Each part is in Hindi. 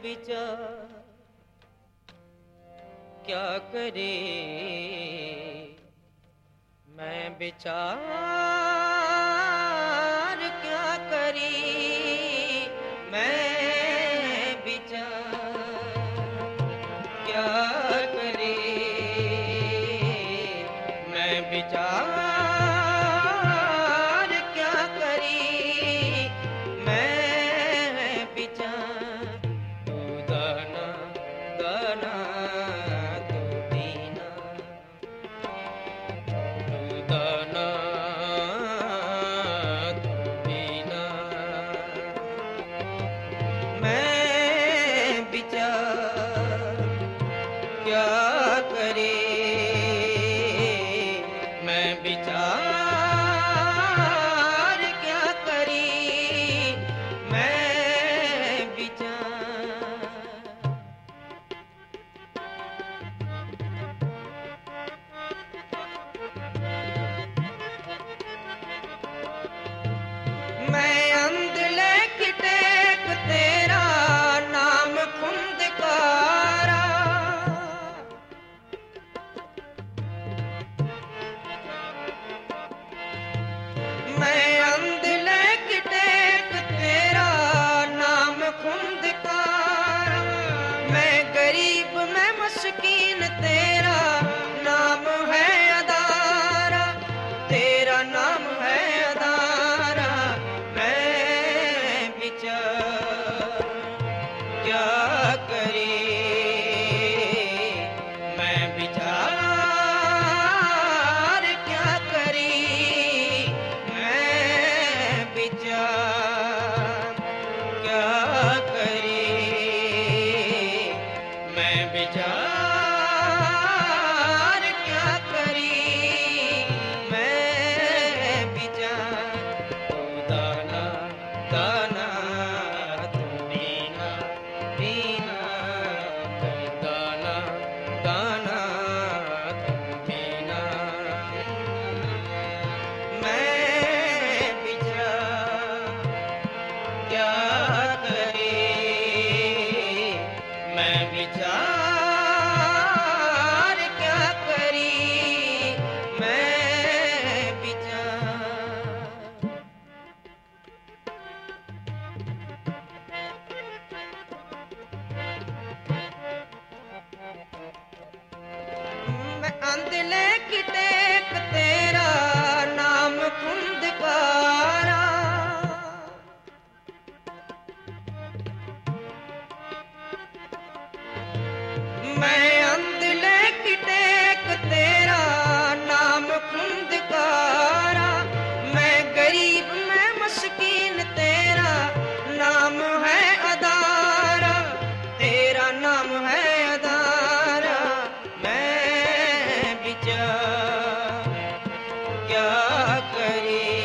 विचार क्या करे, मैं विचार क्या करी, मैं विचार क्या करे, मैं विचार क्या करी, मैं विचार तू दाना दाना तू दीना, तू दाना तू दीना, मैं विचार क्या करे, मैं विचार क्या करी, मैं विचार मैं अंधले की टेक तेरा नाम खुंदकारा, मैं अंधले की टेक तेरा नाम खुंदकारा, मैं गरीब मैं मस्कीन तेरा नाम है अदारा, तेरा नाम है अदारा, मैं विचार क्या करे, मैं विचार क्या करी, मैं विचार क्या करी, मैं विचार क्या करी, मैं विचार तू दाना दाना तू दीना दीना, तू दाना दाना तू दीना, मैं विचार क्या करे, मैं विचार क्या करी, मैं विचार मैं अंधले की टेक तेरा नाम खुंदकारा, मैं अंधले की टेक तेरा नाम खुंदकारा, मैं गरीब मैं मस्कीन तेरा नाम है अदारा, तेरा नाम है अदारा, मैं विचार क्या करे,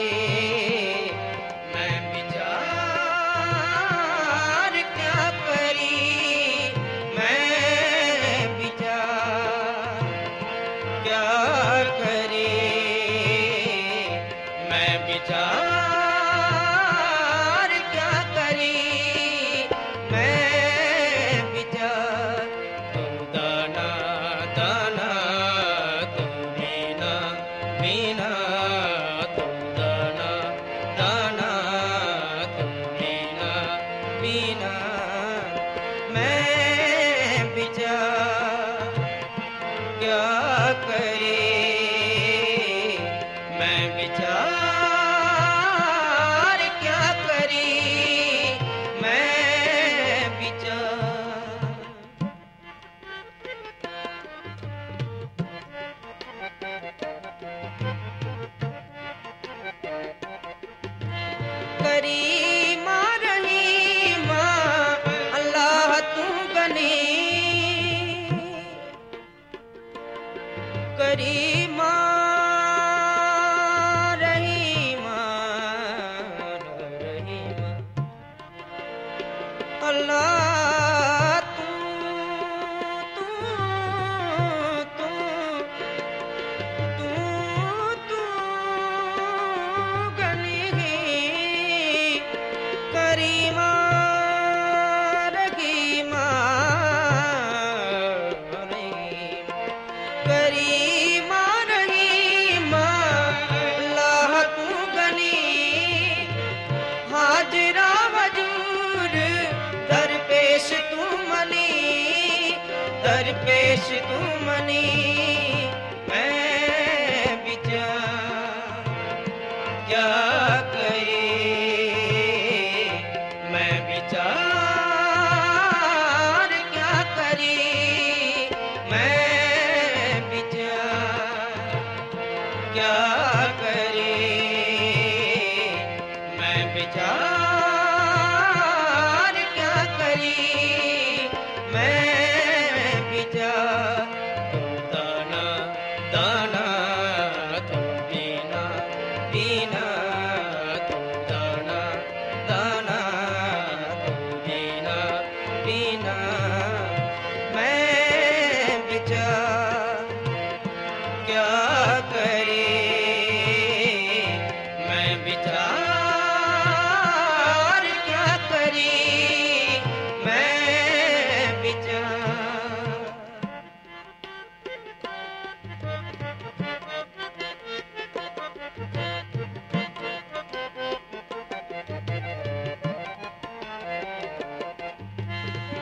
मैं विचार क्या करी, मैं विचार क्या करे, मैं विचार क्या करी, मैं विचार तू दाना दाना तू दीना दीना, तू दाना दाना तू दीना दीना, मैं विचार क्या करे, मैं विचार क्या करी, मैं विचार करीमा रहीमा अल्लाह तू गनी, करीमा रहीमा रहीमा अल्लाह तू तू तू तू तू गनी करीमा रही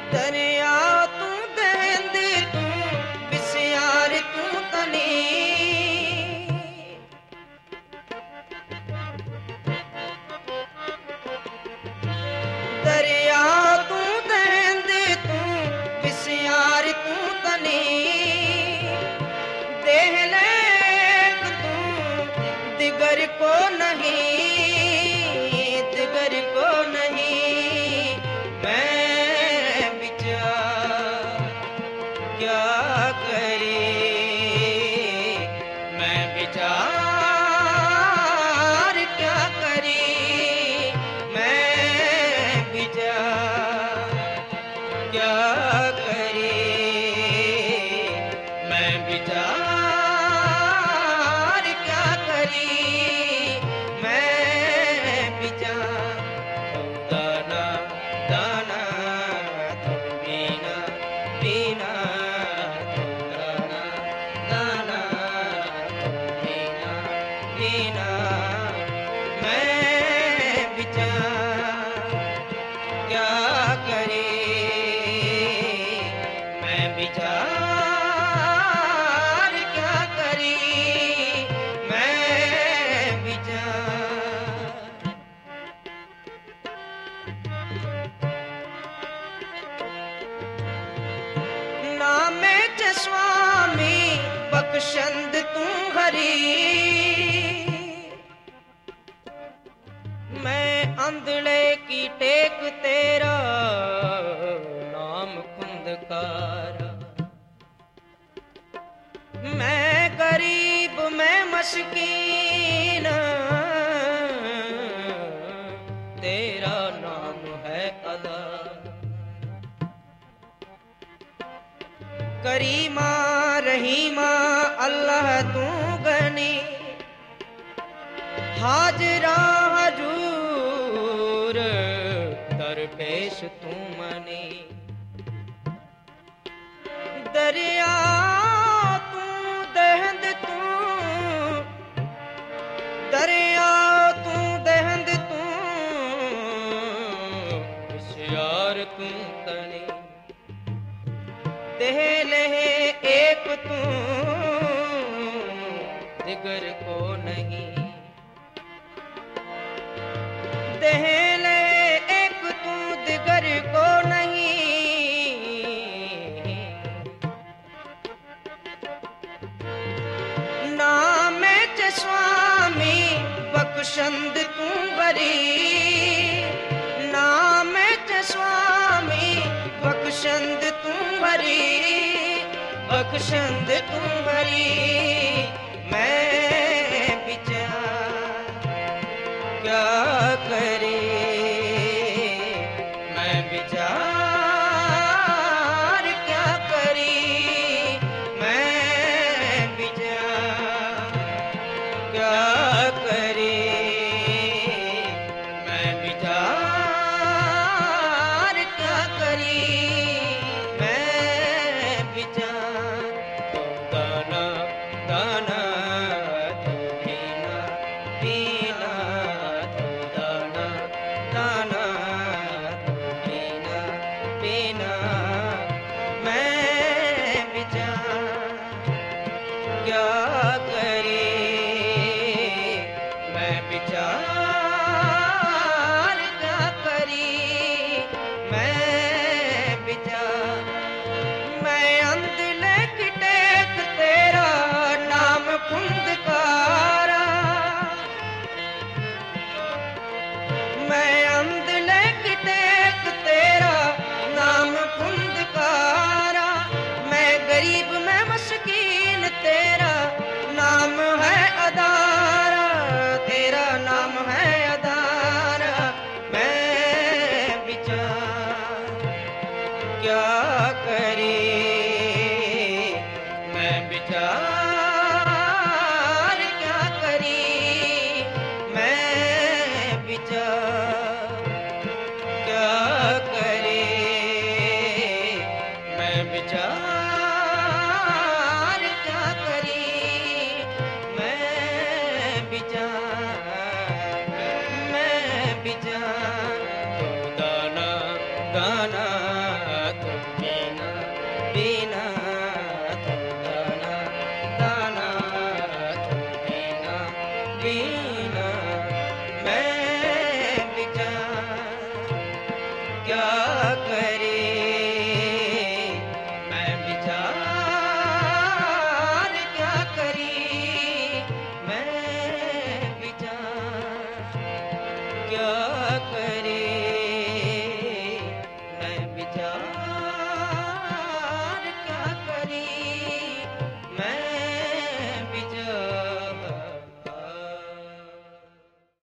दरिया तू दहंद तू बिस्यार तू तनी दरिया तू दहंद तू बिस्यार तू तनी देह लेक तू दिगर को नहीं दिगर को नहीं मैं विचार क्या करे मैं विचार क्या करे मैं विचार क्या करे मैं विचार क्या करी मैं विचार दाना दाना तुम बीना बीना दाना दाना तुम बीना बीना मैं विचार क्या करे मैं विचार क्या करी मैं विचार नामे च स्वामी बख्शंद तू हरी मैं अंधड़े की टेक तेरा नाम खुंदकारा मैं गरीब मैं मस्कीन तेरा नाम है अदा करीमा रहीमा अल्लाह तू गनी हाजरा हजूर दरपेश तू मनी दरिया तू दहंद तू दरिया तू दहंद तू होशियार तू तनी देह लहे एक तू दिगर को नहीं देह ले एक तू दिगर को नहीं नाम च स्वामी बख्शंद तू बरी नाम च स्वामी बख्शंद तू बरी बख्शंद तू बरी मैं विचार क्या करे मैं विचार क्या करी मैं विचार क्या करे मैं विचार क्या करी मैं विचार दाना दाना तू बीना बीना दाना दाना तू बीना बीना मैं विचार क्या करे मैं विचार क्या करी मैं विचार मैं अंधले की टेक तेरा नाम खुंदकारा मैं अंधले की टेक तेरा नाम खुंदकारा मैं गरीब मैं मस्कीन तेरा नाम है अदारा तेरा नाम है अदारा मैं विचार क्या करे मैं विचार क्या करी मैं विचार क्या करे मैं विचार क्या करी मैं विचार तो दाना दाना क्या